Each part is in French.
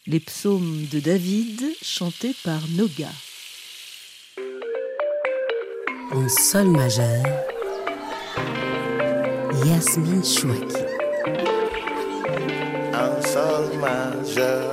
Les psaumes de David chantés par Noga. En sol majeur, Yasmine Chouaki. En sol majeur.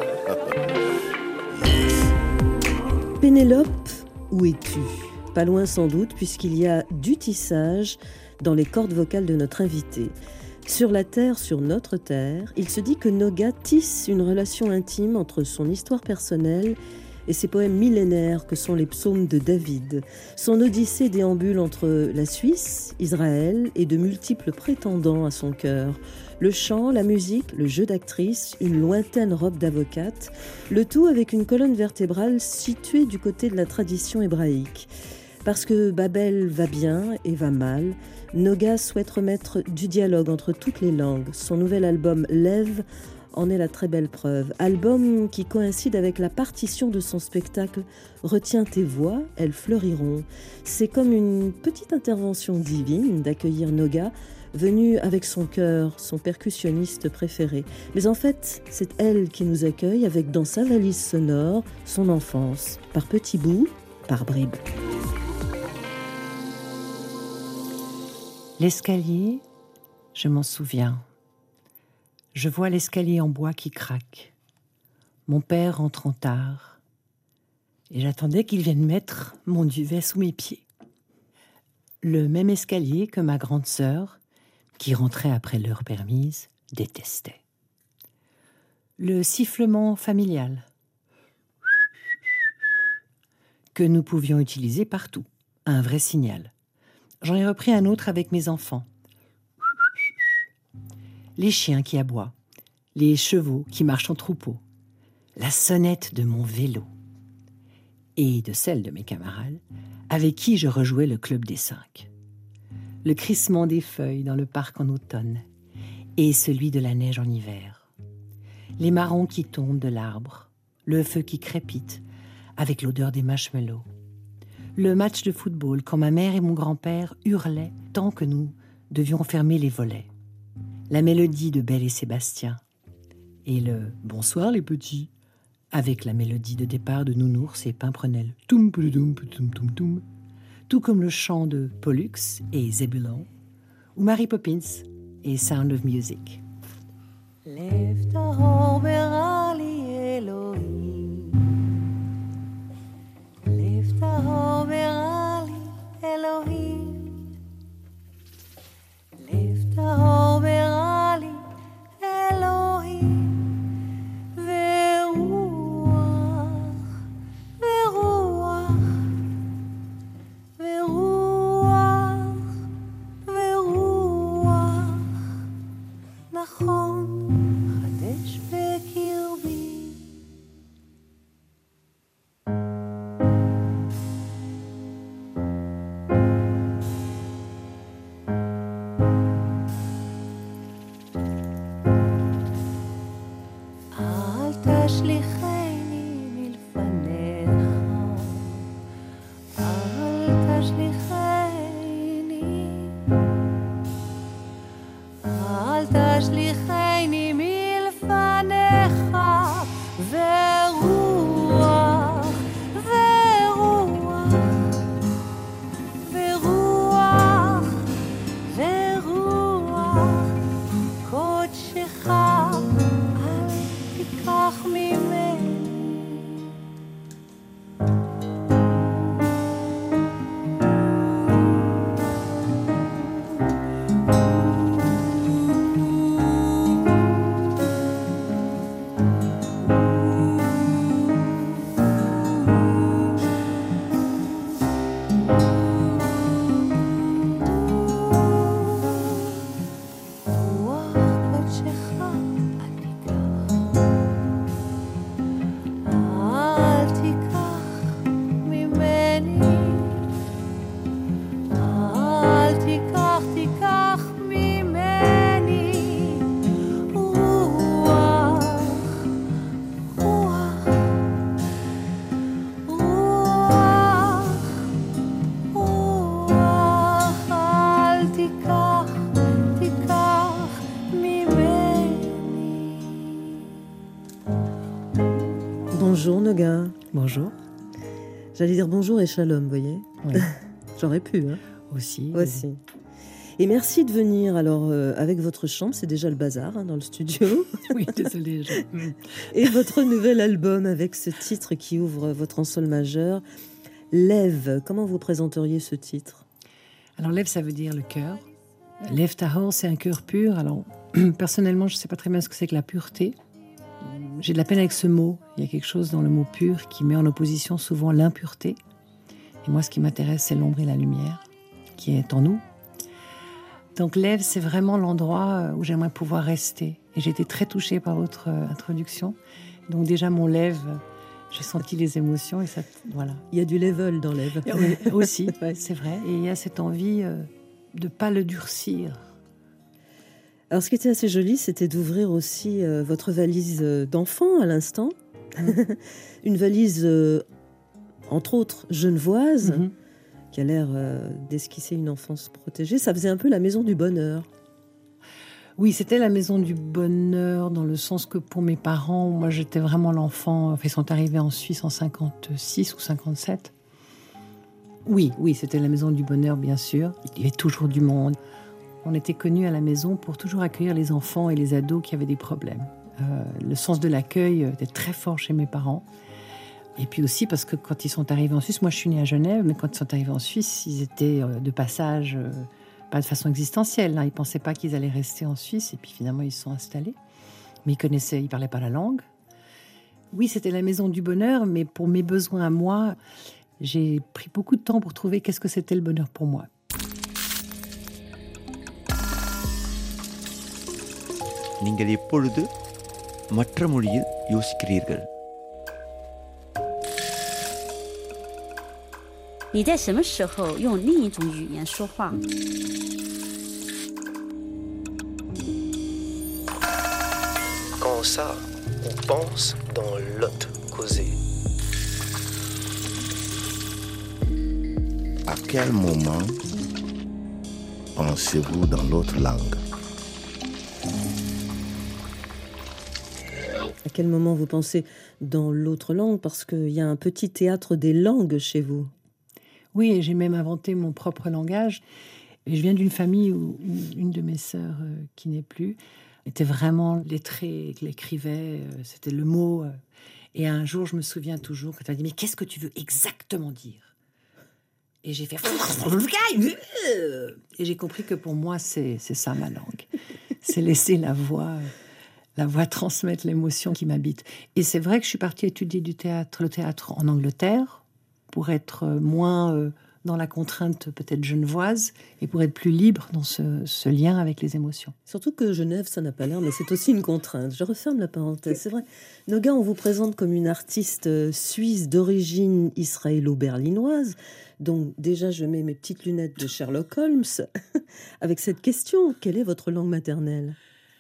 Pénélope, où es-tu ? Pas loin sans doute, puisqu'il y a du tissage dans les cordes vocales de notre invité. Sur la terre, sur notre terre, il se dit que Noga tisse une relation intime entre son histoire personnelle et ses poèmes millénaires que sont les psaumes de David. Son odyssée déambule entre la Suisse, Israël et de multiples prétendants à son cœur. Le chant, la musique, le jeu d'actrice, une lointaine robe d'avocate, le tout avec une colonne vertébrale située du côté de la tradition hébraïque. Parce que Babel va bien et va mal, Noga souhaite remettre du dialogue entre toutes les langues. Son nouvel album Lève en est la très belle preuve. Album qui coïncide avec la partition de son spectacle Retiens tes voix, elles fleuriront. C'est comme une petite intervention divine d'accueillir Noga, venu avec son cœur, son percussionniste préféré. Mais en fait, c'est elle qui nous accueille avec dans sa valise sonore son enfance, par petits bouts, par bribes. L'escalier, je m'en souviens. Je vois l'escalier en bois qui craque. Mon père rentrant tard. Et j'attendais qu'il vienne mettre mon duvet sous mes pieds. Le même escalier que ma grande sœur, qui rentrait après l'heure permise, détestait. Le sifflement familial que nous pouvions utiliser partout, un vrai signal. J'en ai repris un autre avec mes enfants. Les chiens qui aboient, les chevaux qui marchent en troupeau, la sonnette de mon vélo et de celle de mes camarades avec qui je rejouais le club des 5. Le crissement des feuilles dans le parc en automne et celui de la neige en hiver. Les marrons qui tombent de l'arbre, le feu qui crépite avec l'odeur des marshmallows. Le match de football quand ma mère et mon grand-père hurlaient tant que nous devions fermer les volets. La mélodie de Belle et Sébastien. Et le « Bonsoir les petits » avec la mélodie de départ de Nounours et Pimprenel. Toum, poudoum, poudoum, toum, toum. Tout comme le chant de Pollux et Zébulon, ou Mary Poppins et Sound of Music. לב טהור ברא לי אלוהים, לב טהור ברא לי אלוהים, לב טהור ברא לי אלוהים, ורוח, ורוח, ורוח, ורוח, נכון, חדש בקרבי. אל תשליכני מלפניך, אל תשליכני, אל תשליכני מלפניך, ורוח, ורוח, ורוח, ורוח, קודשך אל תיקח ממני. Bonjour Noga. Bonjour. J'allais dire bonjour et shalom, vous voyez. Oui. J'aurais pu, hein. Aussi. Aussi. Et merci de venir. Alors, avec votre chambre, c'est déjà le bazar dans le studio. Oui, désolée. Et votre nouvel album avec ce titre qui ouvre votre en sol majeur, Lève. Comment vous présenteriez ce titre? Alors, lève, ça veut dire le cœur. Lève tahor, c'est un cœur pur. Alors, personnellement, je ne sais pas très bien ce que c'est que la pureté. J'ai de la peine avec ce mot. Il y a quelque chose dans le mot pur qui met en opposition souvent l'impureté. Et moi, ce qui m'intéresse, c'est l'ombre et la lumière qui est en nous. Donc, lève, c'est vraiment l'endroit où j'aimerais pouvoir rester. Et j'ai été très touchée par votre introduction. Donc, déjà, mon lève, j'ai senti les émotions et ça, voilà. Il y a du level dans Lève. Aussi, ouais, c'est vrai. Et il y a cette envie de ne pas le durcir. Alors, ce qui était assez joli, c'était d'ouvrir aussi votre valise d'enfant à l'instant. Une valise, entre autres, genevoise, qui a l'air d'esquisser une enfance protégée. Ça faisait un peu la maison du bonheur. Oui, c'était la maison du bonheur dans le sens que pour mes parents, moi j'étais vraiment l'enfant. Enfin, ils sont arrivés en Suisse en 56 ou 57. Oui, c'était la maison du bonheur, bien sûr. Il y avait toujours du monde. On était connus à la maison pour toujours accueillir les enfants et les ados qui avaient des problèmes. Le sens de l'accueil était très fort chez mes parents. Et puis aussi parce que quand ils sont arrivés en Suisse, moi je suis née à Genève, mais quand ils sont arrivés en Suisse, ils étaient de passage, pas de façon existentielle. Ils ne pensaient pas qu'ils allaient rester en Suisse et puis finalement ils se sont installés. Mais ils ne parlaient pas la langue. Oui, c'était la maison du bonheur, mais pour mes besoins à moi, j'ai pris beaucoup de temps pour trouver qu'est-ce que c'était le bonheur pour moi. நீங்கள் எப்பொழுது மற்ற மொழியில் யோசிக்கிறீர்கள்? 你在什么时候用另一种语言说话？ Quand ça, on pense dans l'autre causé. À quel moment pensez-vous dans l'autre langue? À quel moment vous pensez dans l'autre langue? Parce qu'il y a un petit théâtre des langues chez vous. Oui, et j'ai même inventé mon propre langage. Et je viens d'une famille où une de mes sœurs, qui n'est plus, était vraiment lettrée, elle écrivait, c'était le mot. Et un jour, je me souviens toujours, quand elle a dit « Mais qu'est-ce que tu veux exactement dire ?» Et j'ai fait « Et j'ai compris que pour moi, c'est ça ma langue. C'est laisser la voix transmettre l'émotion qui m'habite. Et c'est vrai que je suis partie étudier le théâtre en Angleterre, pour être moins dans la contrainte peut-être genevoise et pour être plus libre dans ce lien avec les émotions. Surtout que Genève, ça n'a pas l'air, mais c'est aussi une contrainte. Je referme la parenthèse, c'est vrai. Noga, on vous présente comme une artiste suisse d'origine israélo-berlinoise. Donc déjà, je mets mes petites lunettes de Sherlock Holmes avec cette question. Quelle est votre langue maternelle?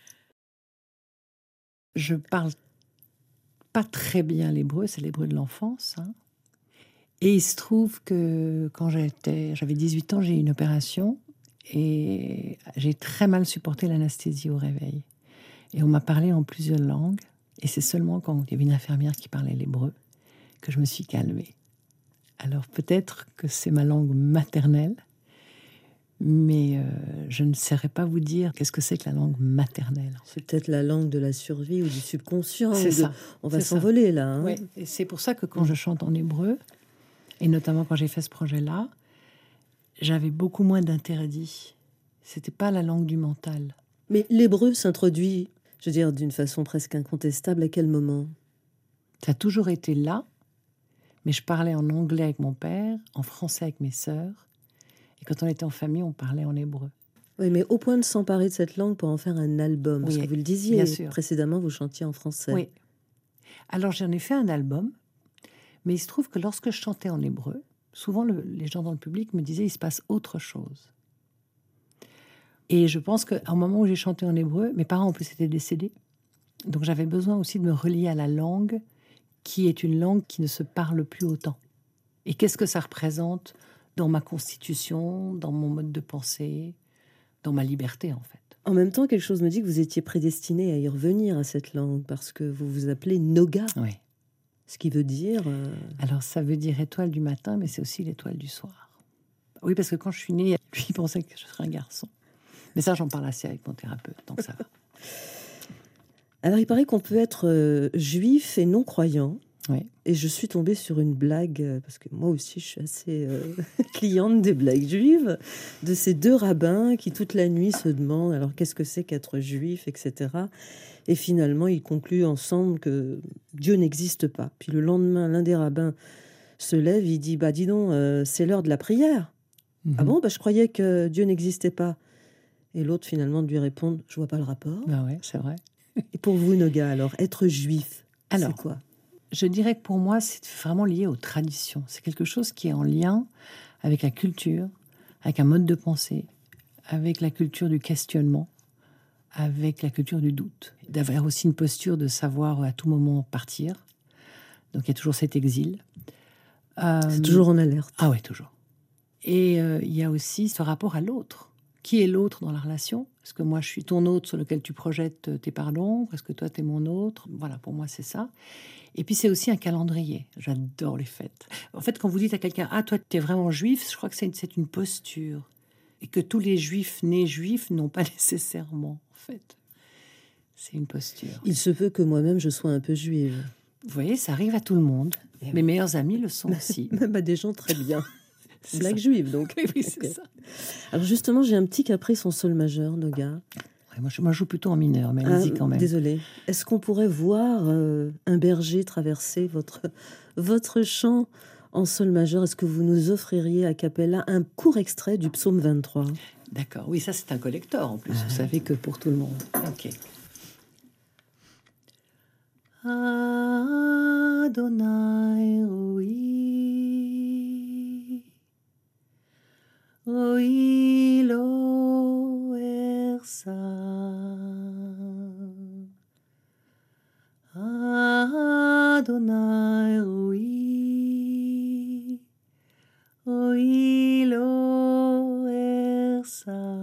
Je parle pas très bien l'hébreu, c'est l'hébreu de l'enfance, Et il se trouve que quand j'avais 18 ans, j'ai eu une opération et j'ai très mal supporté l'anesthésie au réveil. Et on m'a parlé en plusieurs langues. Et c'est seulement quand il y avait une infirmière qui parlait l'hébreu que je me suis calmée. Alors peut-être que c'est ma langue maternelle, mais je ne saurais pas vous dire qu'est-ce que c'est que la langue maternelle. C'est peut-être la langue de la survie ou du subconscient. C'est ça. On va s'envoler là. Oui, et c'est pour ça que quand je chante en hébreu, et notamment quand j'ai fait ce projet-là, j'avais beaucoup moins d'interdits. C'était pas la langue du mental. Mais l'hébreu s'introduit, je veux dire, d'une façon presque incontestable. À quel moment? Ça a toujours été là, mais je parlais en anglais avec mon père, en français avec mes sœurs, et quand on était en famille, on parlait en hébreu. Oui, mais au point de s'emparer de cette langue pour en faire un album, parce que vous le disiez, bien sûr. Précédemment, vous chantiez en français. Oui. Alors j'en ai fait un album, mais il se trouve que lorsque je chantais en hébreu, souvent les gens dans le public me disaient il se passe autre chose. Et je pense qu'à un moment où j'ai chanté en hébreu, mes parents en plus étaient décédés, donc j'avais besoin aussi de me relier à la langue, qui est une langue qui ne se parle plus autant. Et qu'est-ce que ça représente dans ma constitution, dans mon mode de pensée, dans ma liberté en fait. En même temps, quelque chose me dit que vous étiez prédestiné à y revenir à cette langue, parce que vous vous appelez Noga. Oui. Ce qui veut dire... Alors, ça veut dire étoile du matin, mais c'est aussi l'étoile du soir. Oui, parce que quand je suis née, lui, il pensait que je serais un garçon. Mais ça, j'en parle assez avec mon thérapeute, donc ça va. Alors, il paraît qu'on peut être juif et non-croyant. Oui. Et je suis tombée sur une blague, parce que moi aussi, je suis assez cliente des blagues juives, de ces deux rabbins qui, toute la nuit, se demandent alors qu'est-ce que c'est qu'être juif, etc. Et finalement, ils concluent ensemble que Dieu n'existe pas. Puis le lendemain, l'un des rabbins se lève, il dit « Bah, dis donc, c'est l'heure de la prière. » Mm-hmm. Ah bon, bah, je croyais que Dieu n'existait pas. Et l'autre, finalement, lui répond « Je vois pas le rapport. » Ah ouais, c'est vrai. Et pour vous, Noga, alors, être juif, c'est quoi ? Je dirais que pour moi, c'est vraiment lié aux traditions. C'est quelque chose qui est en lien avec la culture, avec un mode de pensée, avec la culture du questionnement, avec la culture du doute. D'avoir aussi une posture de savoir à tout moment partir. Donc il y a toujours cet exil. C'est toujours en alerte. Ah oui, toujours. Et il y a aussi ce rapport à l'autre. Qui est l'autre dans la relation ? Est-ce que moi, je suis ton autre sur lequel tu projettes tes pardons ? Est-ce que toi, tu es mon autre ? Voilà, pour moi, c'est ça. Et puis, c'est aussi un calendrier. J'adore les fêtes. En fait, quand vous dites à quelqu'un « Ah, toi, tu es vraiment juif », je crois que c'est une posture. Et que tous les juifs nés juifs n'ont pas nécessairement, en fait. C'est une posture. Il se peut que moi-même, je sois un peu juive. Vous voyez, ça arrive à tout le monde. Mes meilleurs amis le sont aussi. Même à des gens très bien. Blague juive, donc. Oui, c'est ça. Alors justement, j'ai un petit caprice en sol majeur, Noga. Ouais, moi, je joue plutôt en mineur, mais allez-y quand même. Désolée. Est-ce qu'on pourrait voir un berger traverser votre chant en sol majeur? Est-ce que vous nous offririez a cappella un court extrait du psaume 23? D'accord. Oui, ça, c'est un collector, en plus. Vous savez que pour tout le monde. OK. Adonai Roi lo ersa Adonai Roi lo ersa.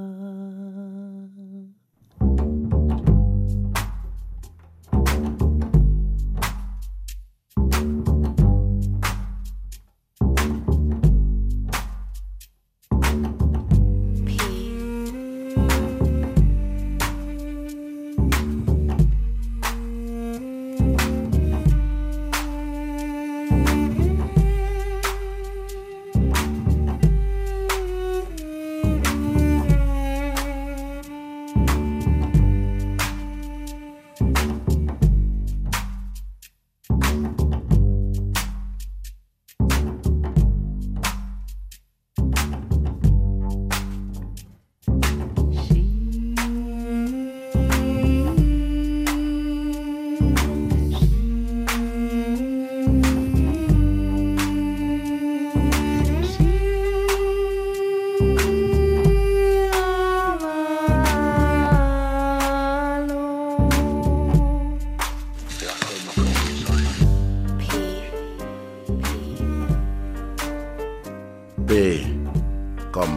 P comme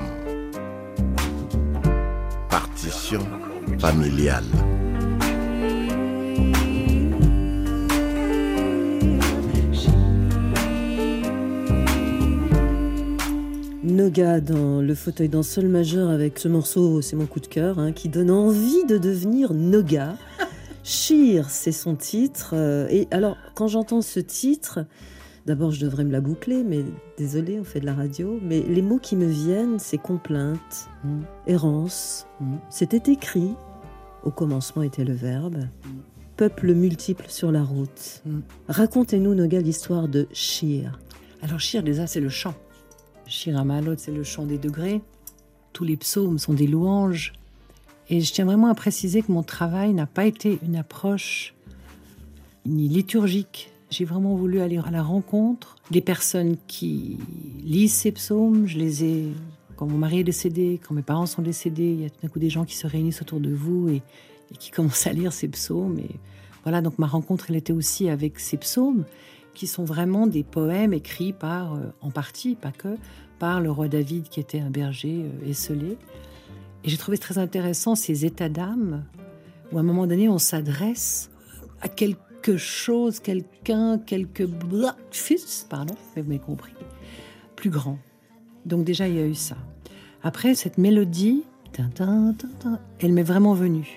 partition familiale. Noga dans le fauteuil d'un sol majeur avec ce morceau, c'est mon coup de cœur, qui donne envie de devenir Noga. Shir, c'est son titre. Et alors, quand j'entends ce titre, d'abord je devrais me la boucler, mais désolé, on fait de la radio. Mais les mots qui me viennent, c'est complainte, errance. C'était écrit, au commencement était le verbe. Peuple multiple sur la route. Racontez-nous, Noga, l'histoire de Shir. Alors, Shir, déjà, c'est le chant. Shir HaMa'alot, c'est le chant des degrés. Tous les psaumes sont des louanges. Et je tiens vraiment à préciser que mon travail n'a pas été une approche ni liturgique. J'ai vraiment voulu aller à la rencontre des personnes qui lisent ces psaumes. Je les ai, quand mon mari est décédé, quand mes parents sont décédés, il y a tout d'un coup des gens qui se réunissent autour de vous et qui commencent à lire ces psaumes. Et voilà, donc ma rencontre, elle était aussi avec ces psaumes qui sont vraiment des poèmes écrits par, en partie, pas que, par le roi David qui était un berger esseulé. Et j'ai trouvé très intéressant ces états d'âme où à un moment donné on s'adresse à quelque quelque chose, quelqu'un, fils, pardon, vous m'avez compris, plus grand. Donc déjà, il y a eu ça. Après, cette mélodie, elle m'est vraiment venue.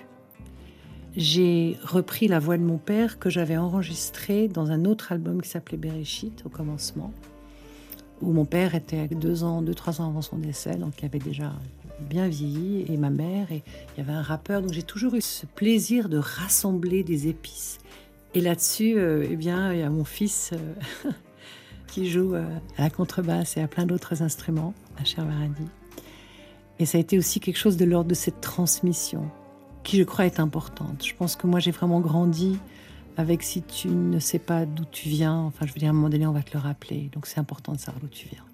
J'ai repris la voix de mon père que j'avais enregistrée dans un autre album qui s'appelait Bereshit, au commencement, où mon père était 2-3 ans avant son décès, donc il avait déjà bien vieilli, et ma mère, et il y avait un rappeur, donc j'ai toujours eu ce plaisir de rassembler des épices. Et là-dessus, il y a mon fils qui joue à la contrebasse et à plein d'autres instruments, à Chervaradi. Et ça a été aussi quelque chose de l'ordre de cette transmission, qui je crois est importante. Je pense que moi j'ai vraiment grandi avec si tu ne sais pas d'où tu viens, enfin je veux dire à un moment donné on va te le rappeler, donc c'est important de savoir d'où tu viens.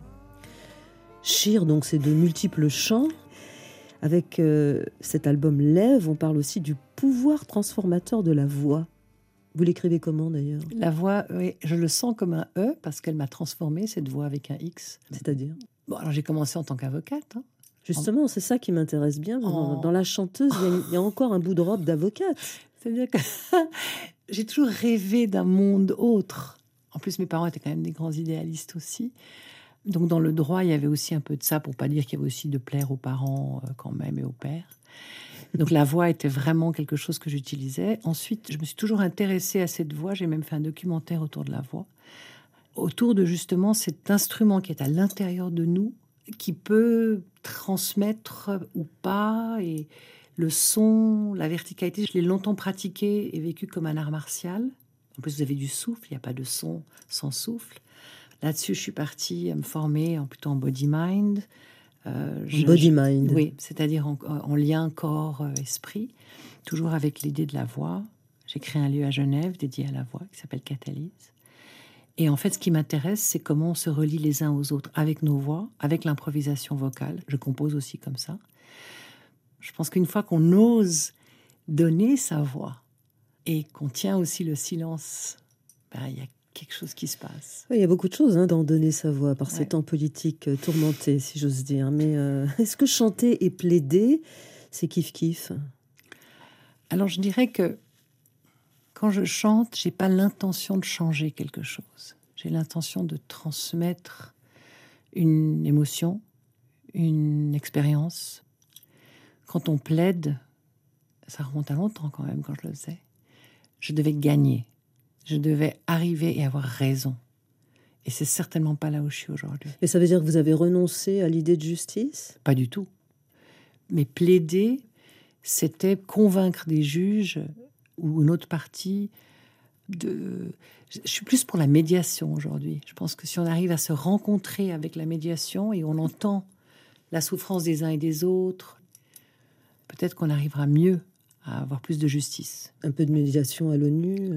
Shir, donc c'est de multiples chants. Avec cet album Lève, on parle aussi du pouvoir transformateur de la voix. Vous l'écrivez comment d'ailleurs ? La voix, oui, je le sens comme un E parce qu'elle m'a transformée, cette voix avec un X. C'est-à-dire ? Bon, alors j'ai commencé en tant qu'avocate. Justement, c'est ça qui m'intéresse bien. Dans la chanteuse, il y a encore un bout de robe d'avocate. C'est-à-dire que j'ai toujours rêvé d'un monde autre. En plus, mes parents étaient quand même des grands idéalistes aussi. Donc, dans le droit, il y avait aussi un peu de ça, pour pas dire qu'il y avait aussi de plaire aux parents quand même et aux pères. Donc, la voix était vraiment quelque chose que j'utilisais. Ensuite, je me suis toujours intéressée à cette voix. J'ai même fait un documentaire autour de la voix, autour de justement cet instrument qui est à l'intérieur de nous, qui peut transmettre ou pas, et le son, la verticalité. Je l'ai longtemps pratiqué et vécu comme un art martial. En plus, vous avez du souffle, il n'y a pas de son sans souffle. Là-dessus, je suis partie à me former plutôt en body-mind. Body-mind. Oui, c'est-à-dire en lien corps-esprit, toujours avec l'idée de la voix. J'ai créé un lieu à Genève dédié à la voix qui s'appelle Catalyse. Et en fait, ce qui m'intéresse, c'est comment on se relie les uns aux autres avec nos voix, avec l'improvisation vocale. Je compose aussi comme ça. Je pense qu'une fois qu'on ose donner sa voix et qu'on tient aussi le silence, il y a quelque chose qui se passe. Il y a beaucoup de choses dans donner sa voix par ces temps politiques tourmentés, si j'ose dire. Mais est-ce que chanter et plaider, c'est kiff-kiff ? Alors, je dirais que quand je chante, j'ai pas l'intention de changer quelque chose. J'ai l'intention de transmettre une émotion, une expérience. Quand on plaide, ça remonte à longtemps quand même quand je le faisais, je devais gagner. Je devais arriver et avoir raison. Et c'est certainement pas là où je suis aujourd'hui. Et ça veut dire que vous avez renoncé à l'idée de justice ? Pas du tout. Mais plaider, c'était convaincre des juges ou une autre partie de... Je suis plus pour la médiation aujourd'hui. Je pense que si on arrive à se rencontrer avec la médiation et on entend la souffrance des uns et des autres, peut-être qu'on arrivera mieux à avoir plus de justice. Un peu de médiation à l'ONU.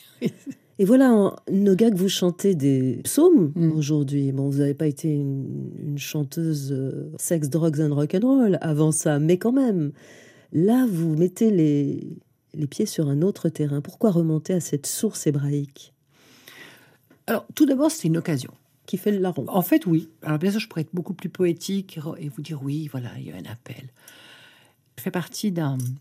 Et voilà, Noga, que vous chantez des psaumes aujourd'hui. Bon, vous n'avez pas été une chanteuse sex, drugs and rock'n'roll avant ça, mais quand même, là, vous mettez les pieds sur un autre terrain. Pourquoi remonter à cette source hébraïque ? Alors, tout d'abord, c'est une occasion. Qui fait le larron. En fait, oui. Alors, bien sûr, je pourrais être beaucoup plus poétique et vous dire, oui, voilà, il y a un appel. Je fais partie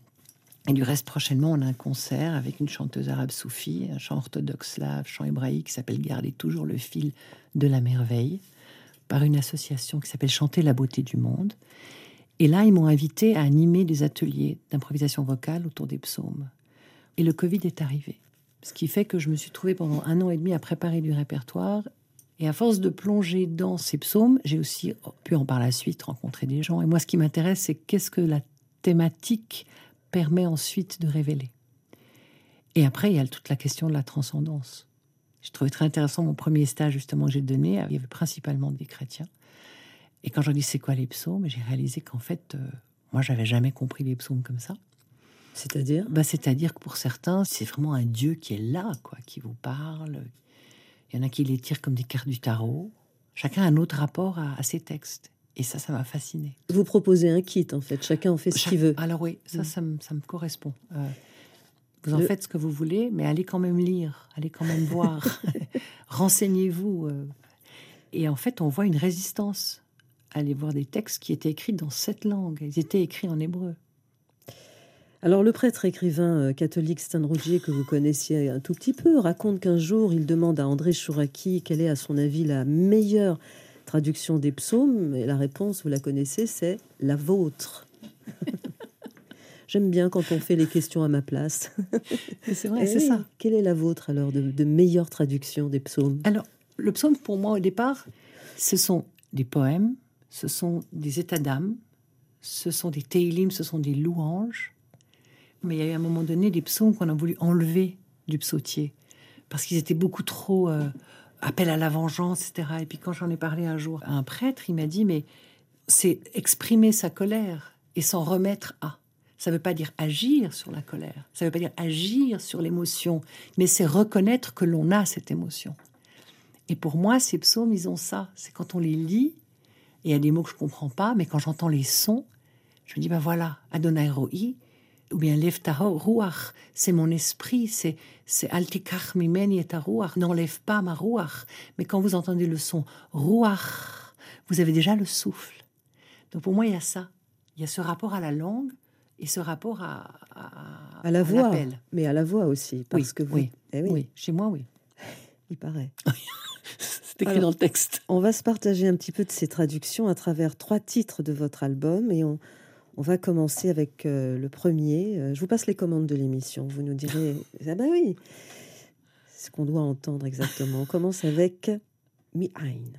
et du reste, prochainement, on a un concert avec une chanteuse arabe soufie, un chant orthodoxe slave, chant hébraïque qui s'appelle « Garder toujours le fil de la merveille » par une association qui s'appelle « Chanter la beauté du monde ». Et là, ils m'ont invité à animer des ateliers d'improvisation vocale autour des psaumes. Et le Covid est arrivé. Ce qui fait que je me suis trouvée pendant 1 an et demi à préparer du répertoire. Et à force de plonger dans ces psaumes, j'ai aussi pu, par la suite, rencontrer des gens. Et moi, ce qui m'intéresse, c'est qu'est-ce que la thématique permet ensuite de révéler. Et après, il y a toute la question de la transcendance. J'ai trouvé très intéressant mon premier stage, justement, que j'ai donné. Il y avait principalement des chrétiens. Et quand je dis c'est quoi les psaumes, j'ai réalisé qu'en fait, moi, j'avais jamais compris les psaumes comme ça. C'est-à-dire ? C'est-à-dire que pour certains, c'est vraiment un Dieu qui est là, qui vous parle. Il y en a qui les tirent comme des cartes du tarot. Chacun a un autre rapport à ces textes. Et ça m'a fascinée. Vous proposez un kit, en fait. Chacun en fait ce qu'il veut. Alors oui, ça me correspond. Vous en faites ce que vous voulez, mais allez quand même lire, allez quand même voir. Renseignez-vous. Et en fait, on voit une résistance à aller voir des textes qui étaient écrits dans cette langue. Ils étaient écrits en hébreu. Alors le prêtre écrivain catholique Stan Rougier, que vous connaissiez un tout petit peu, raconte qu'un jour il demande à André Chouraki quelle est à son avis la meilleure traduction des psaumes, et la réponse, vous la connaissez, c'est « la vôtre ». J'aime bien quand on fait les questions à ma place. C'est vrai, c'est ça. Quelle est la vôtre alors de meilleure traduction des psaumes? Alors, le psaume, pour moi, au départ, ce sont des poèmes, ce sont des états d'âme, ce sont des teilim, ce sont des louanges. Mais il y a eu à un moment donné des psaumes qu'on a voulu enlever du psautier, parce qu'ils étaient beaucoup trop appel à la vengeance, etc. Et puis quand j'en ai parlé un jour à un prêtre, il m'a dit, mais c'est exprimer sa colère et s'en remettre à. Ça ne veut pas dire agir sur la colère, ça ne veut pas dire agir sur l'émotion, mais c'est reconnaître que l'on a cette émotion. Et pour moi, ces psaumes, ils ont ça. C'est quand on les lit, et il y a des mots que je ne comprends pas, mais quand j'entends les sons, je me dis, ben voilà, Adonai Roi, ou bien Lev Taho Ruach, c'est mon esprit, c'est Al Tikach Mimeni et Ruach, n'enlève pas ma Ruach. Mais quand vous entendez le son Ruach, vous avez déjà le souffle. Donc pour moi, il y a ça. Il y a ce rapport à la langue et ce rapport à la voix, l'appel. Mais à la voix aussi, parce oui, que vous... oui, Eh oui. oui, chez moi, oui. Il paraît. C'est écrit dans le texte. On va se partager un petit peu de ces traductions à travers 3 titres de votre album, et on va commencer avec le premier. Je vous passe les commandes de l'émission. Vous nous direz, ah ben oui, c'est ce qu'on doit entendre exactement. On commence avec Mi Ein.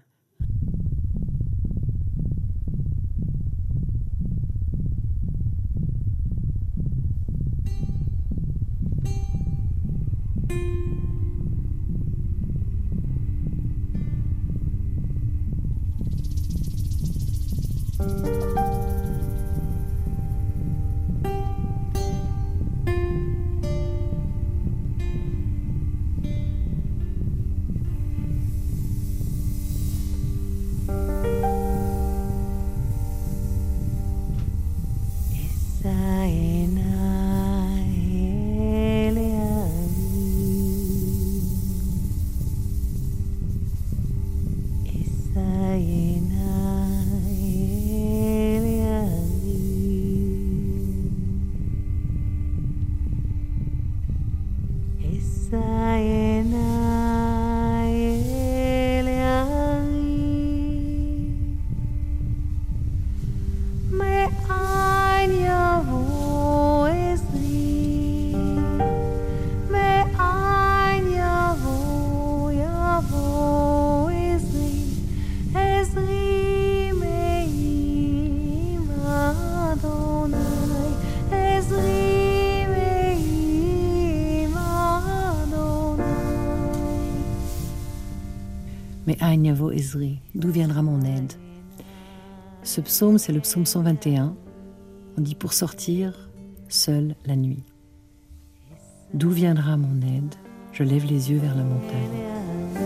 Mais Ein Yavo Ezri, d'où viendra mon aide? Ce psaume, c'est le psaume 121. On dit pour sortir seule la nuit. D'où viendra mon aide? Je lève les yeux vers la montagne.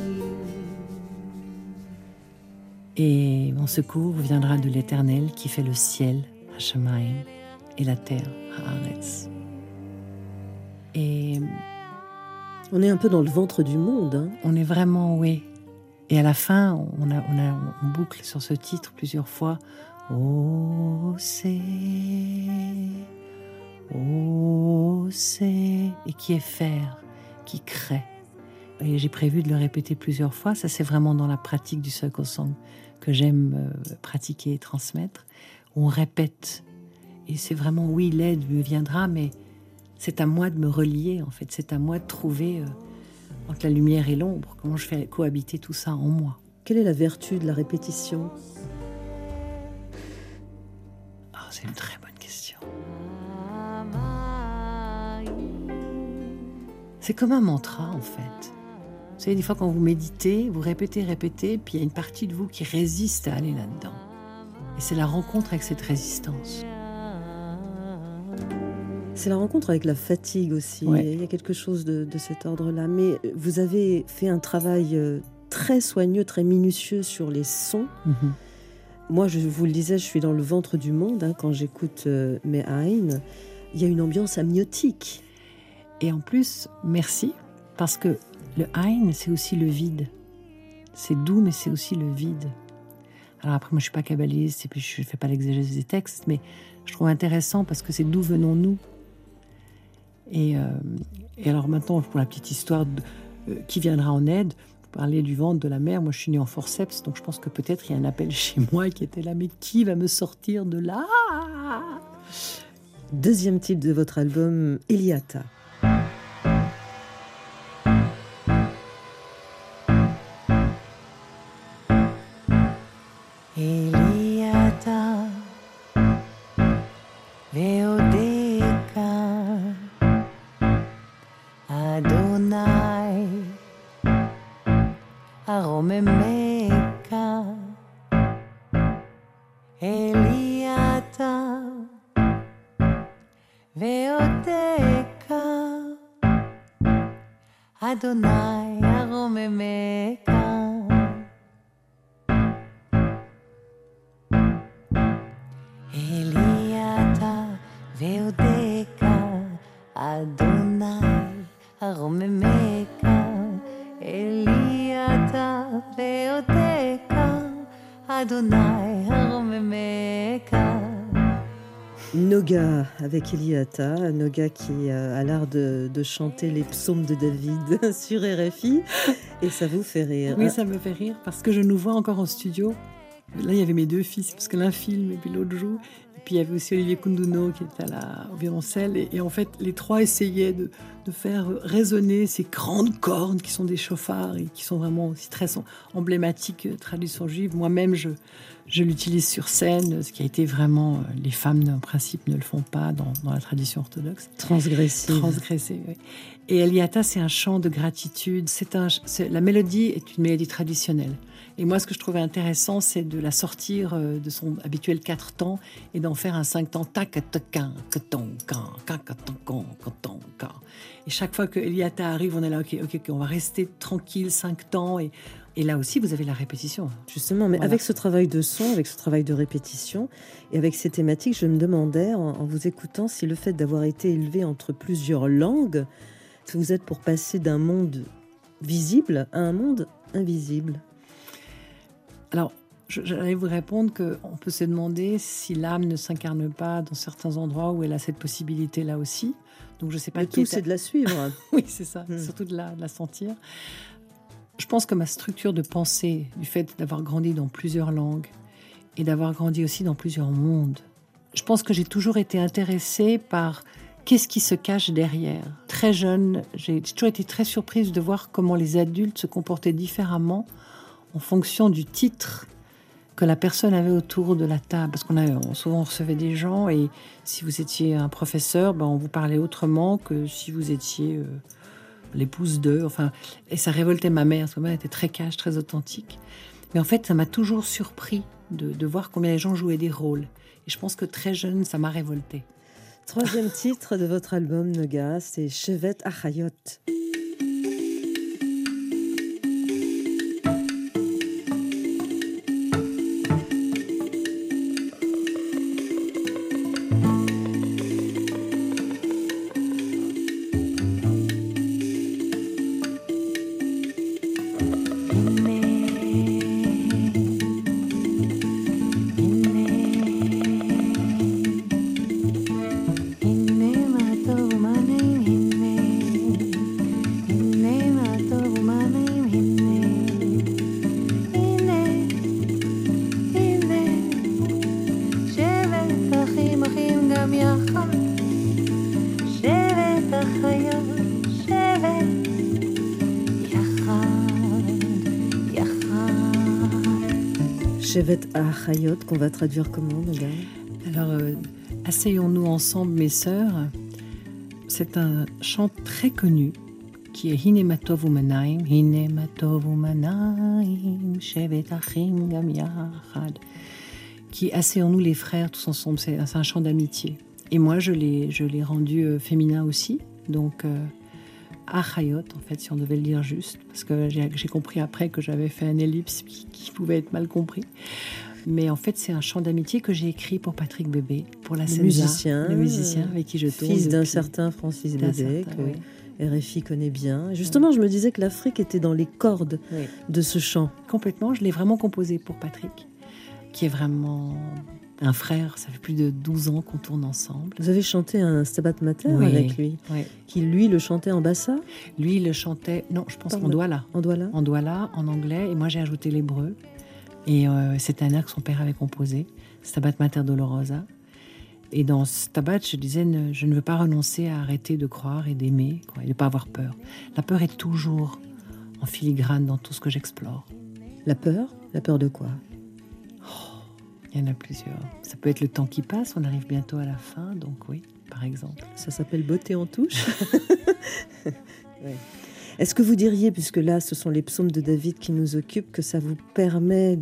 Et mon secours viendra de l'Éternel qui fait le ciel, Hashamayim, et la terre, Haaretz. Et on est un peu dans le ventre du monde. Hein. On est vraiment, oui. Et à la fin, on boucle sur ce titre plusieurs fois. Oh, c'est, et qui est faire, qui crée. Et j'ai prévu de le répéter plusieurs fois. Ça, c'est vraiment dans la pratique du Circle Song que j'aime pratiquer et transmettre. On répète. Et c'est vraiment, oui, l'aide me viendra, mais c'est à moi de me relier, en fait. C'est à moi de trouver entre la lumière et l'ombre, comment je fais cohabiter tout ça en moi. Quelle est la vertu de la répétition? C'est une très bonne question. C'est comme un mantra, en fait. Vous savez, des fois, quand vous méditez, vous répétez, puis il y a une partie de vous qui résiste à aller là-dedans. Et c'est la rencontre avec cette résistance. C'est la rencontre avec la fatigue aussi. Ouais. Il y a quelque chose de cet ordre-là. Mais vous avez fait un travail très soigneux, très minutieux sur les sons. Mm-hmm. Moi, je vous le disais, je suis dans le ventre du monde quand j'écoute mes Ein. Il y a une ambiance amniotique. Et en plus, merci, parce que le Ein, c'est aussi le vide. C'est doux, mais c'est aussi le vide. Alors après, moi, je suis pas kabbaliste et puis je fais pas l'exégèse des textes, mais je trouve intéressant parce que c'est d'où venons-nous. Et alors maintenant, pour la petite histoire qui viendra en aide, vous parlez du ventre, de la mer. Moi, je suis née en forceps, donc je pense que peut-être il y a un appel chez moi qui était là. Mais qui va me sortir de là? Deuxième titre de votre album, Eliata. Eliata Veodeka Adonai Aromemeka Eliata Veodeka Adonai Aromemeka Eliata Veodeka Adonai Aromemeka Eliata Veodeka Adonai Aromemeka. Noga avec Eliata, Noga qui a l'art de chanter les psaumes de David sur RFI, et ça vous fait rire. Oui, ça me fait rire parce que je nous vois encore en studio. Là, il y avait mes deux fils, parce que l'un filme et puis l'autre joue. Et puis il y avait aussi Olivier Kunduno qui était au violoncelle. Et en fait, les trois essayaient de faire résonner ces grandes cornes qui sont des chauffards et qui sont vraiment aussi très emblématiques tradition juive. Moi-même, je l'utilise sur scène, ce qui a été vraiment... Les femmes, en principe, ne le font pas dans la tradition orthodoxe. Transgressive, oui. Et Eliata, c'est un chant de gratitude. La mélodie est une mélodie traditionnelle. Et moi, ce que je trouvais intéressant, c'est de la sortir de son habituel 4 temps et d'en faire un 5 temps. Et chaque fois que Eliata arrive, on est là, ok, on va rester tranquille, 5 temps. Et là aussi, vous avez la répétition. Justement, mais voilà. Avec ce travail de son, avec ce travail de répétition, et avec ces thématiques, je me demandais, en vous écoutant, si le fait d'avoir été élevé entre plusieurs langues, vous êtes pour passer d'un monde visible à un monde invisible. Alors, j'allais vous répondre qu'on peut se demander si l'âme ne s'incarne pas dans certains endroits où elle a cette possibilité-là aussi. Donc, je sais pas. Le tout, c'est de la suivre. Oui, c'est ça. Surtout de la sentir. Je pense que ma structure de pensée, du fait d'avoir grandi dans plusieurs langues et d'avoir grandi aussi dans plusieurs mondes, je pense que j'ai toujours été intéressée par qu'est-ce qui se cache derrière. Très jeune, j'ai toujours été très surprise de voir comment les adultes se comportaient différemment en fonction du titre que la personne avait autour de la table. Parce souvent on recevait des gens et si vous étiez un professeur, on vous parlait autrement que si vous étiez l'épouse d'eux. Enfin, et ça révoltait ma mère, parce que ma mère était très cash, très authentique. Mais en fait, ça m'a toujours surpris de voir combien les gens jouaient des rôles. Et je pense que très jeune, ça m'a révoltée. Troisième titre de votre album, Noga, c'est Shevet Achayot. Shevet Achayot, qu'on va traduire comment, Noga? Alors, asseyons-nous ensemble, mes sœurs. C'est un chant très connu qui est Hine matov umanaim, Shevet Achim gam yachad, qui asseyons-nous les frères tous ensemble. C'est un chant d'amitié. Et moi, je l'ai rendu féminin aussi. Donc, Achayot, en fait, si on devait le dire juste, parce que j'ai compris après que j'avais fait un ellipse qui pouvait être mal compris. Mais en fait, c'est un chant d'amitié que j'ai écrit pour Patrick Bébé, pour la Senza, le musicien avec qui je tourne. Fils d'un certain Francis Bébé, que RFI connaît bien. Justement, je me disais que l'Afrique était dans les cordes de ce chant. Complètement, je l'ai vraiment composé pour Patrick. qui est vraiment un frère. Ça fait plus de 12 ans qu'on tourne ensemble. Vous avez chanté un Stabat Mater Oui, avec lui, oui. qui lui le chantait en bassa? Lui, il le chantait, non, je pense Pardon. en douala. En douala? En douala, en anglais, et moi j'ai ajouté l'hébreu. Et c'est un air que son père avait composé, Stabat Mater Dolorosa. Et dans Stabat, je disais, je ne veux pas renoncer à arrêter de croire et d'aimer, quoi, et de ne pas avoir peur. La peur est toujours en filigrane dans tout ce que j'explore. La peur? La peur de quoi? Il y en a plusieurs. Ça peut être le temps qui passe, on arrive bientôt à la fin, donc oui, par exemple. Ça s'appelle beauté en touche. Ouais. Est-ce que vous diriez, puisque là, ce sont les psaumes de David qui nous occupent, que ça vous permet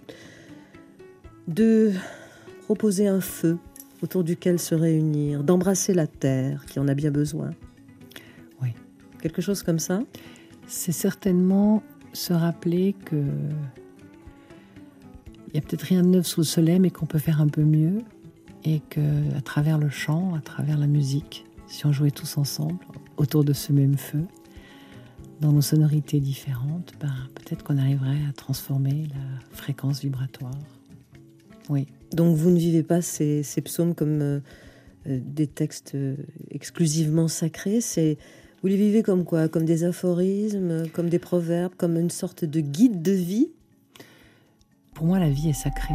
de proposer un feu autour duquel se réunir, d'embrasser la terre qui en a bien besoin? Oui. Quelque chose comme ça? C'est certainement se rappeler que il n'y a peut-être rien de neuf sous le soleil, mais qu'on peut faire un peu mieux, et que à travers le chant, à travers la musique, si on jouait tous ensemble autour de ce même feu, dans nos sonorités différentes, peut-être qu'on arriverait à transformer la fréquence vibratoire. Oui. Donc vous ne vivez pas ces psaumes comme des textes exclusivement sacrés, vous les vivez comme quoi? Comme des aphorismes, comme des proverbes, comme une sorte de guide de vie? Pour moi, la vie est sacrée.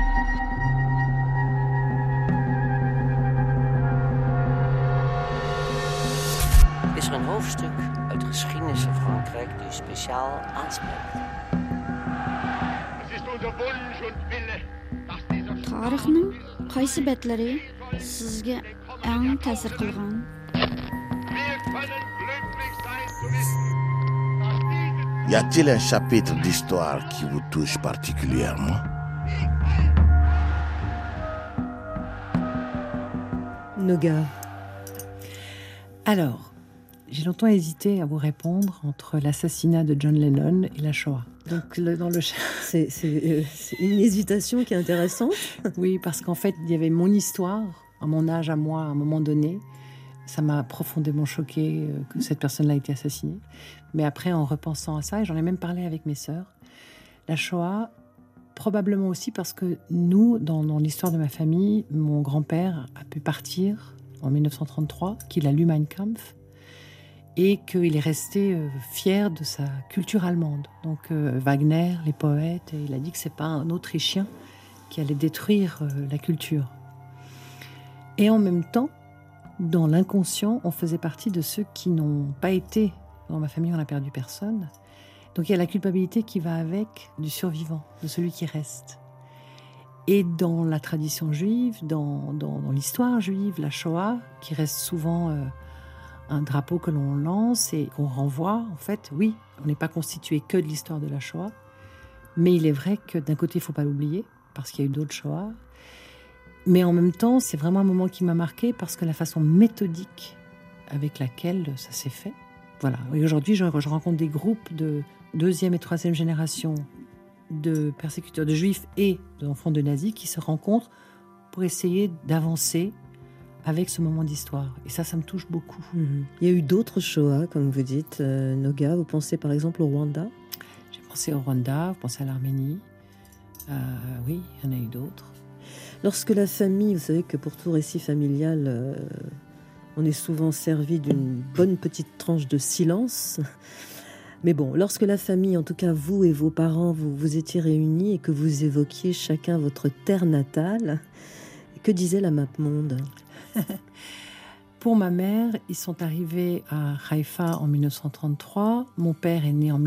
Is er een hoofdstuk uit de geschiedenis van Frankrijk die u speciaal aanspreekt? Tarixning qaysi betlari sizga eng ta'sir qilgan? Y a-t-il un chapitre d'histoire qui vous touche particulièrement? Noga. Alors, j'ai longtemps hésité à vous répondre entre l'assassinat de John Lennon et la Shoah. Donc, c'est une hésitation qui est intéressante. Oui, parce qu'en fait, il y avait mon histoire, à mon âge, à moi, à un moment donné. Ça m'a profondément choqué que cette personne-là ait été assassinée. Mais après, en repensant à ça, et j'en ai même parlé avec mes sœurs, la Shoah, probablement aussi parce que nous, dans l'histoire de ma famille, mon grand-père a pu partir en 1933, qu'il a lu Mein Kampf, et qu'il est resté fier de sa culture allemande. Donc Wagner, les poètes, et il a dit que c'est pas un Autrichien qui allait détruire la culture. Et en même temps, dans l'inconscient, on faisait partie de ceux qui n'ont pas été. Dans ma famille, on n'a perdu personne. Donc il y a la culpabilité qui va avec du survivant, de celui qui reste. Et dans la tradition juive, dans l'histoire juive, la Shoah, qui reste souvent un drapeau que l'on lance et qu'on renvoie, en fait, oui, on n'est pas constitué que de l'histoire de la Shoah, mais il est vrai que d'un côté, il ne faut pas l'oublier, parce qu'il y a eu d'autres Shoah. Mais en même temps, c'est vraiment un moment qui m'a marqué parce que la façon méthodique avec laquelle ça s'est fait. Voilà. Et aujourd'hui, je rencontre des groupes de 2e et 3e génération de persécuteurs de juifs et d'enfants de nazis qui se rencontrent pour essayer d'avancer avec ce moment d'histoire. Et ça me touche beaucoup. Il y a eu d'autres Shoah, comme vous dites, Noga. Vous pensez par exemple au Rwanda? J'ai pensé au Rwanda, vous pensez à l'Arménie. Oui, il y en a eu d'autres. Lorsque la famille, vous savez que pour tout récit familial, on est souvent servi d'une bonne petite tranche de silence. Mais bon, lorsque la famille, en tout cas vous et vos parents, vous étiez réunis et que vous évoquiez chacun votre terre natale, que disait la Mappemonde? Pour ma mère, ils sont arrivés à Haïfa en 1933. Mon père est né en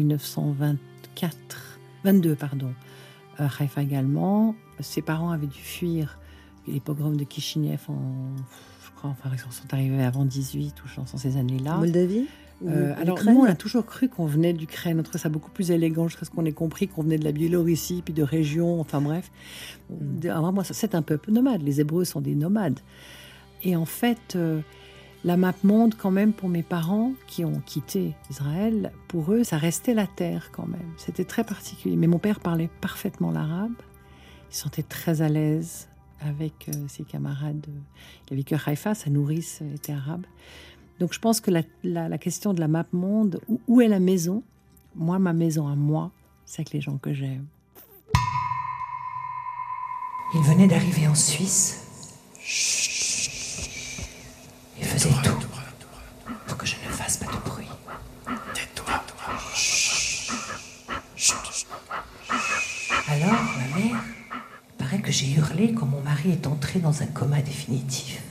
1922, Haïfa également. Ses parents avaient dû fuir les pogroms de Kishinev ils sont arrivés avant 18 ou dans ces années-là. Moldavie? Alors nous, on a toujours cru qu'on venait d'Ukraine. On trouve ça beaucoup plus élégant jusqu'à ce qu'on ait compris qu'on venait de la Biélorussie, puis de régions, enfin bref. Alors moi, c'est un peuple nomade. Les Hébreux sont des nomades. Et en fait, la Mappemonde, quand même, pour mes parents qui ont quitté Israël, pour eux, ça restait la terre quand même. C'était très particulier. Mais mon père parlait parfaitement l'arabe. Il se sentait très à l'aise avec ses camarades. Il a vécu à Haïfa, sa nourrice était arabe. Donc je pense que la question de la Mappemonde, où est la maison? Moi, ma maison à moi, c'est avec les gens que j'aime. Il venait d'arriver en Suisse. Il faisait tout pour que je ne fasse pas de bruit. Tais-toi. Alors, ma mère, paraît que j'ai hurlé quand mon mari est entré dans un coma définitif.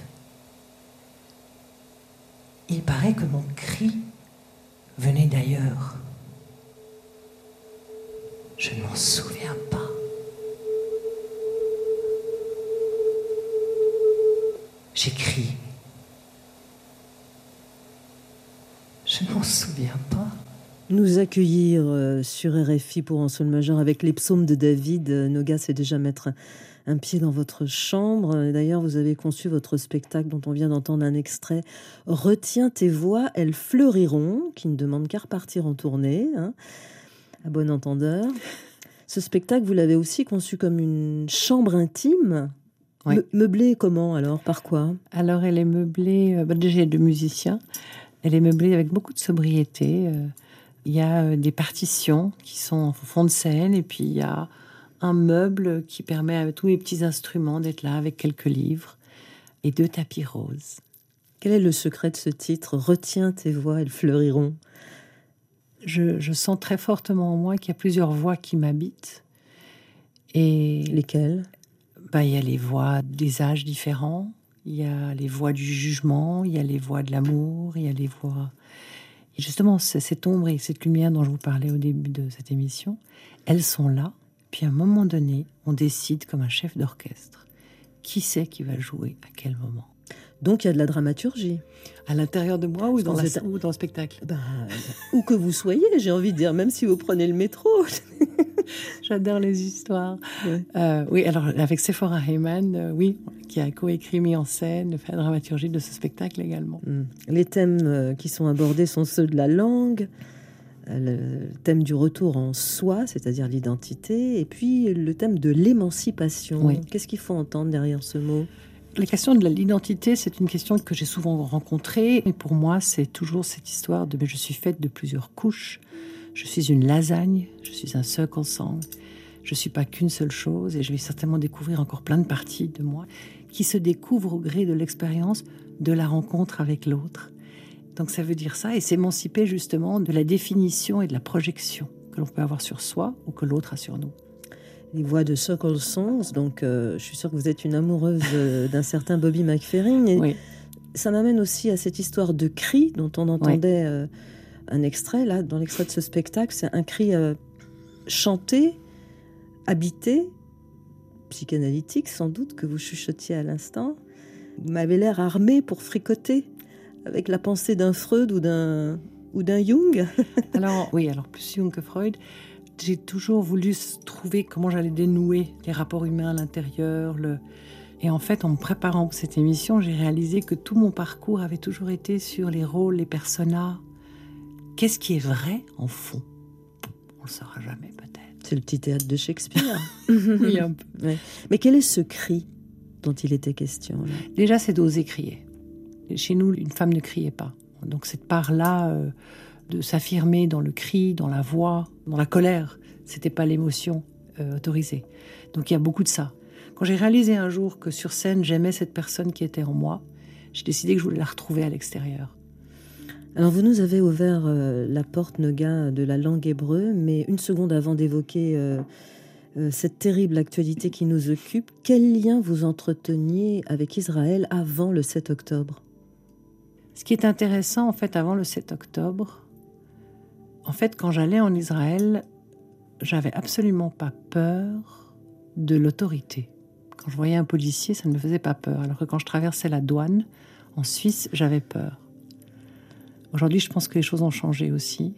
Il paraît que mon cri venait d'ailleurs. Je ne m'en souviens pas. J'ai crié. Je ne m'en souviens pas. Nous accueillir sur RFI pour En Sol Majeur avec les psaumes de David. Noga, c'est déjà mettre un pied dans votre chambre. D'ailleurs, vous avez conçu votre spectacle dont on vient d'entendre un extrait. Retiens tes voix, elles fleuriront, qui ne demande qu'à repartir en tournée, hein, à bon entendeur. Ce spectacle, vous l'avez aussi conçu comme une chambre intime. Oui. Meublée comment alors? Par quoi? Alors, elle est meublée, déjà il y a 2 musiciens. Elle est meublée avec beaucoup de sobriété. Il y a des partitions qui sont en fond de scène, et puis il y a un meuble qui permet à tous les petits instruments d'être là avec quelques livres et 2 tapis roses. Quel est le secret de ce titre? Retiens tes voix, elles fleuriront. Je sens très fortement en moi qu'il y a plusieurs voix qui m'habitent. Et lesquelles? Il y a les voix des âges différents, il y a les voix du jugement, il y a les voix de l'amour, il y a les voix... Et justement, cette ombre et cette lumière dont je vous parlais au début de cette émission, elles sont là. Puis à un moment donné, on décide comme un chef d'orchestre qui c'est qui va jouer à quel moment. Donc il y a de la dramaturgie. À l'intérieur de moi ou dans le spectacle? Où que vous soyez, j'ai envie de dire, même si vous prenez le métro. J'adore les histoires. Ouais. Oui, alors avec Sephora Heyman, qui a coécrit, mis en scène, fait la dramaturgie de ce spectacle également. Les thèmes qui sont abordés sont ceux de la langue, le thème du retour en soi, c'est-à-dire l'identité, et puis le thème de l'émancipation. Oui. Qu'est-ce qu'il faut entendre derrière ce mot? La question de l'identité, c'est une question que j'ai souvent rencontrée. Et pour moi, c'est toujours cette histoire de je suis faite de plusieurs couches. Je suis une lasagne, je suis un suc ensemble. Je ne suis pas qu'une seule chose, et je vais certainement découvrir encore plein de parties de moi qui se découvrent au gré de l'expérience de la rencontre avec l'autre. Donc ça veut dire ça, et s'émanciper justement de la définition et de la projection que l'on peut avoir sur soi ou que l'autre a sur nous. Les voix de Circle Songs, donc je suis sûre que vous êtes une amoureuse d'un certain Bobby McFerrin. Et oui. Ça m'amène aussi à cette histoire de cri dont on entendait un extrait, là, dans l'extrait de ce spectacle. C'est un cri chanté, habité, psychanalytique sans doute, que vous chuchotiez à l'instant. Vous m'avez l'air armé pour fricoter avec la pensée d'un Freud ou d'un Jung. Alors plus Jung que Freud. J'ai toujours voulu trouver comment j'allais dénouer les rapports humains à l'intérieur. Et en fait, en me préparant pour cette émission, j'ai réalisé que tout mon parcours avait toujours été sur les rôles, les personas. Qu'est-ce qui est vrai, en fond? On ne le saura jamais, peut-être. C'est le petit théâtre de Shakespeare. Oui, un peu. Ouais. Mais quel est ce cri dont il était question là? Déjà, c'est d'oser crier. Chez nous, une femme ne criait pas. Donc cette part-là... de s'affirmer dans le cri, dans la voix, dans la colère. C'était pas l'émotion autorisée. Donc il y a beaucoup de ça. Quand j'ai réalisé un jour que sur scène, j'aimais cette personne qui était en moi, j'ai décidé que je voulais la retrouver à l'extérieur. Alors vous nous avez ouvert la porte, Noga, de la langue hébreu, mais une seconde avant d'évoquer cette terrible actualité qui nous occupe, quel lien vous entreteniez avec Israël avant le 7 octobre? Ce qui est intéressant, en fait, avant le 7 octobre, en fait, quand j'allais en Israël, j'avais absolument pas peur de l'autorité. Quand je voyais un policier, ça ne me faisait pas peur. Alors que quand je traversais la douane, en Suisse, j'avais peur. Aujourd'hui, je pense que les choses ont changé aussi.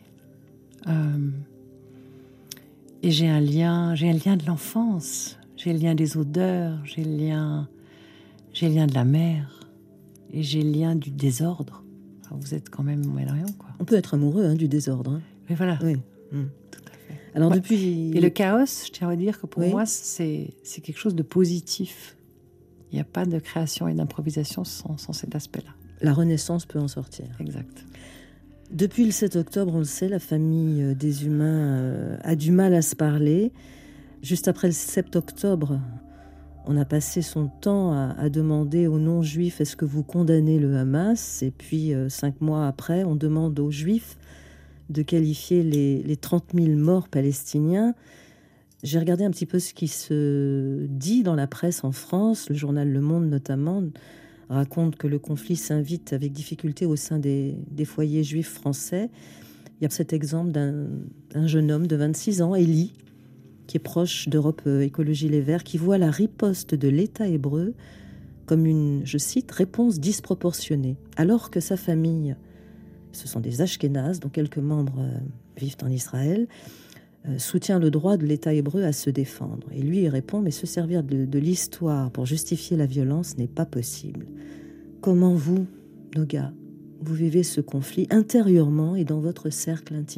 Et j'ai un lien de l'enfance. J'ai le lien des odeurs, j'ai le lien de la mer. Et j'ai le lien du désordre. Alors vous êtes quand même Moyen-Orient, quoi. On peut être amoureux du désordre. Hein. Mais voilà. Oui. Tout à fait. Alors depuis... Et le chaos, je tiens à dire que pour moi, c'est quelque chose de positif. Il n'y a pas de création et d'improvisation sans cet aspect-là. La Renaissance peut en sortir. Exact. Depuis le 7 octobre, on le sait, la famille des humains a du mal à se parler. Juste après le 7 octobre, On a passé son temps à demander aux non-juifs « Est-ce que vous condamnez le Hamas ?» Et puis, 5 mois après, on demande aux juifs de qualifier les 30 000 morts palestiniens. J'ai regardé un petit peu ce qui se dit dans la presse en France. Le journal Le Monde, notamment, raconte que le conflit s'invite avec difficulté au sein des foyers juifs français. Il y a cet exemple d'un jeune homme de 26 ans, Élie, qui est proche d'Europe Écologie Les Verts, qui voit la riposte de l'État hébreu comme une, je cite, réponse disproportionnée, alors que sa famille, ce sont des Ashkénazes, dont quelques membres vivent en Israël, soutient le droit de l'État hébreu à se défendre. Et lui, il répond, mais se servir de l'histoire pour justifier la violence n'est pas possible. Comment vous, Noga, vous vivez ce conflit intérieurement et dans votre cercle intime ?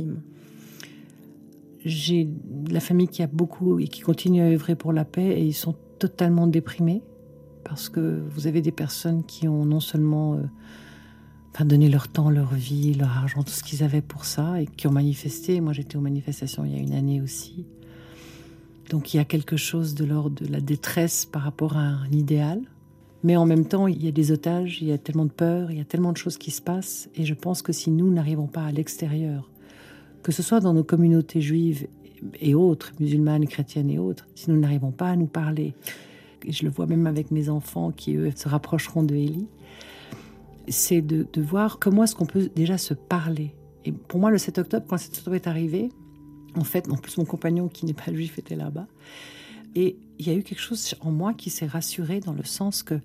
J'ai de la famille qui a beaucoup et qui continue à œuvrer pour la paix, et ils sont totalement déprimés parce que vous avez des personnes qui ont non seulement donné leur temps, leur vie, leur argent, tout ce qu'ils avaient pour ça, et qui ont manifesté. Moi, j'étais aux manifestations il y a une année aussi. Donc, il y a quelque chose de l'ordre de la détresse par rapport à un idéal. Mais en même temps, il y a des otages, il y a tellement de peur, il y a tellement de choses qui se passent. Et je pense que si nous n'arrivons pas à l'extérieur, que ce soit dans nos communautés juives et autres, musulmanes, chrétiennes et autres, si nous n'arrivons pas à nous parler, et je le vois même avec mes enfants qui, eux, se rapprocheront de Élie, c'est de voir comment est-ce qu'on peut déjà se parler. Et pour moi, le 7 octobre, quand le 7 octobre est arrivé, en fait, en plus, mon compagnon qui n'est pas juif était là-bas. Et il y a eu quelque chose en moi qui s'est rassuré dans le sens que,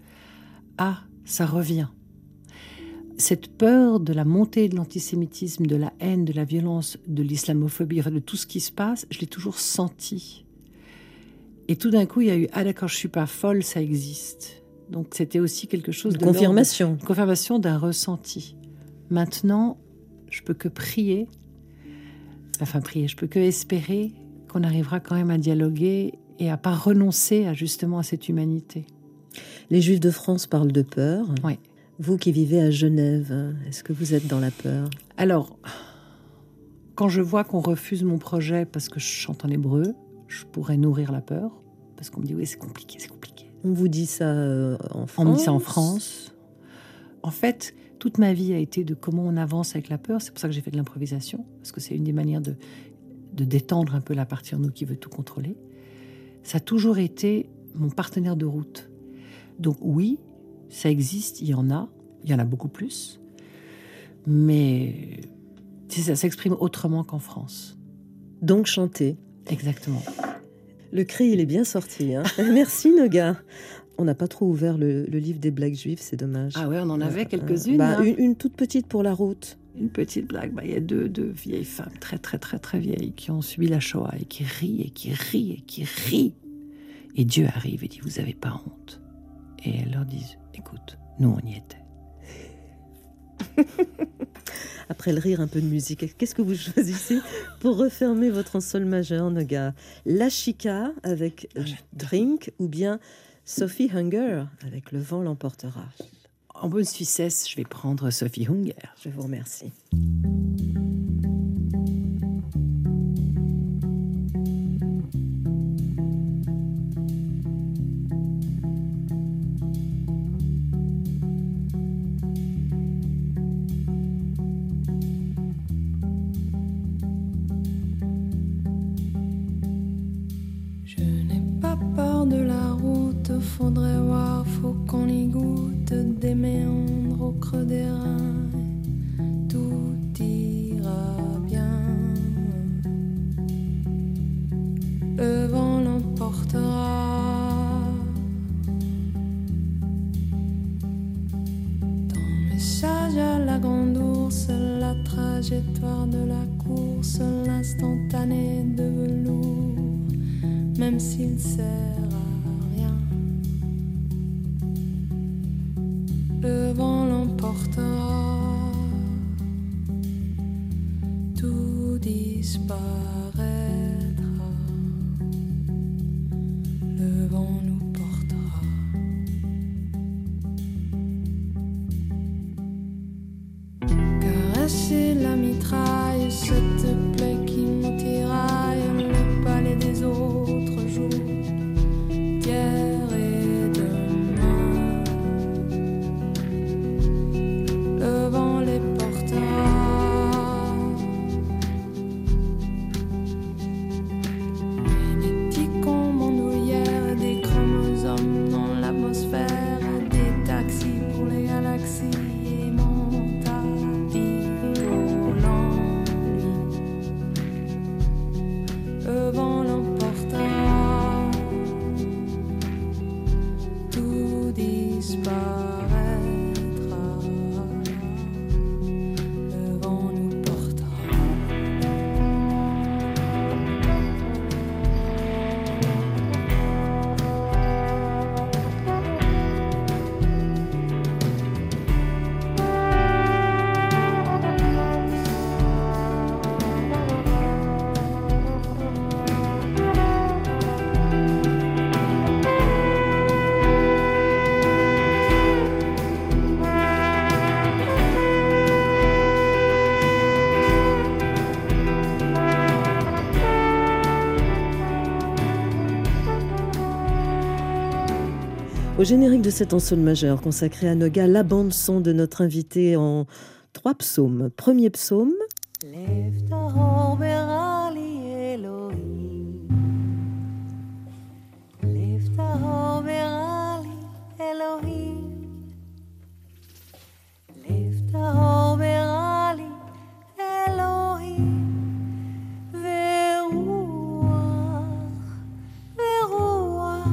ça revient. Cette peur de la montée de l'antisémitisme, de la haine, de la violence, de l'islamophobie, enfin de tout ce qui se passe, je l'ai toujours senti. Et tout d'un coup, il y a eu « Ah d'accord, je ne suis pas folle, ça existe ». Donc c'était aussi quelque chose de confirmation. Une confirmation d'un ressenti. Maintenant, je peux que prier, je peux que espérer qu'on arrivera quand même à dialoguer et à pas renoncer justement à cette humanité. Les Juifs de France parlent de peur. Oui. Vous qui vivez à Genève, est-ce que vous êtes dans la peur ? Alors, quand je vois qu'on refuse mon projet parce que je chante en hébreu, je pourrais nourrir la peur, parce qu'on me dit « Oui, c'est compliqué, c'est compliqué ». On vous dit ça en France ? On me dit ça en France. En fait, toute ma vie a été de comment on avance avec la peur. C'est pour ça que j'ai fait de l'improvisation, parce que c'est une des manières de détendre un peu la partie en nous qui veut tout contrôler. Ça a toujours été mon partenaire de route. Donc oui, ça existe, il y en a beaucoup plus, mais ça s'exprime autrement qu'en France. Donc chanter. Exactement. Le cri, il est bien sorti. Hein. Merci Noga. On n'a pas trop ouvert le livre des blagues juives, c'est dommage. Ah ouais, on en avait quelques-unes. Une toute petite pour la route. Une petite blague. Il y a deux vieilles femmes très très très très vieilles qui ont subi la Shoah et qui rient et qui rient et qui rient. Et Dieu arrive et dit « Vous n'avez pas honte ?» Et elles leur disent « Écoute, nous on y était. » Après le rire, un peu de musique. Qu'est-ce que vous choisissez pour refermer votre en sol majeur, Noga ? La Chica avec Drink ou bien Sophie Hunger avec Le vent l'emportera ? En bonne Suissesse, je vais prendre Sophie Hunger. Je vous remercie. Faudrait voir, faut qu'on y goûte des méandres au creux des reins. Tout ira bien. Le vent l'emportera. Ton message à la grande ours, la trajectoire de la course, l'instantané de velours, même s'il sert à rien. Le vent l'emportera, tout disparaîtra. Le vent nous portera. Caresser la mitraille, cette plaie qui nous tiraille, le palais des autres jours, tiers et le vent l'emporta, tout disparaîtra, le vent nous portera. Au générique de cet en sol majeur consacré à Noga, la bande-son de notre invité en 3 psaumes. Premier psaume. לב טהור ברא לי אלוהים, לב טהור ברא לי אלוהים, לב טהור ברא לי אלוהים, ורוח, ורוח,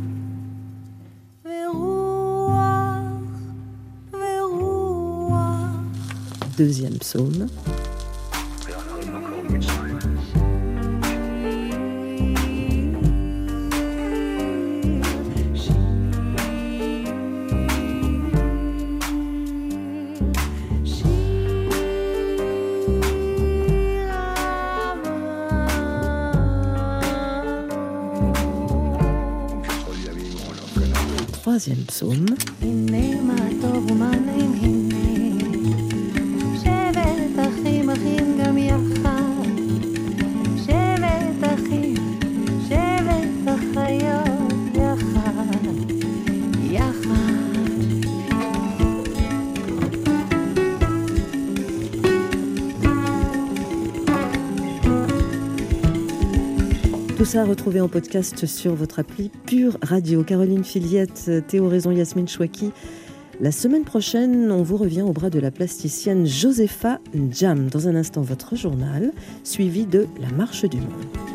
ורוח, ורוח. Deuxième psaume. Troisième psaume. הנה מה טוב ומה נעים, הנה שבת אחים אחים גם יחד, שבת אחים, שבת אחיות יחד, יחד. Tout ça retrouvé en podcast sur votre appli Pure Radio. Caroline Filiette, Théo Raison, Yasmine Chouaki. La semaine prochaine, on vous revient au bras de la plasticienne Josepha Njam. Dans un instant, votre journal, suivi de La Marche du Monde.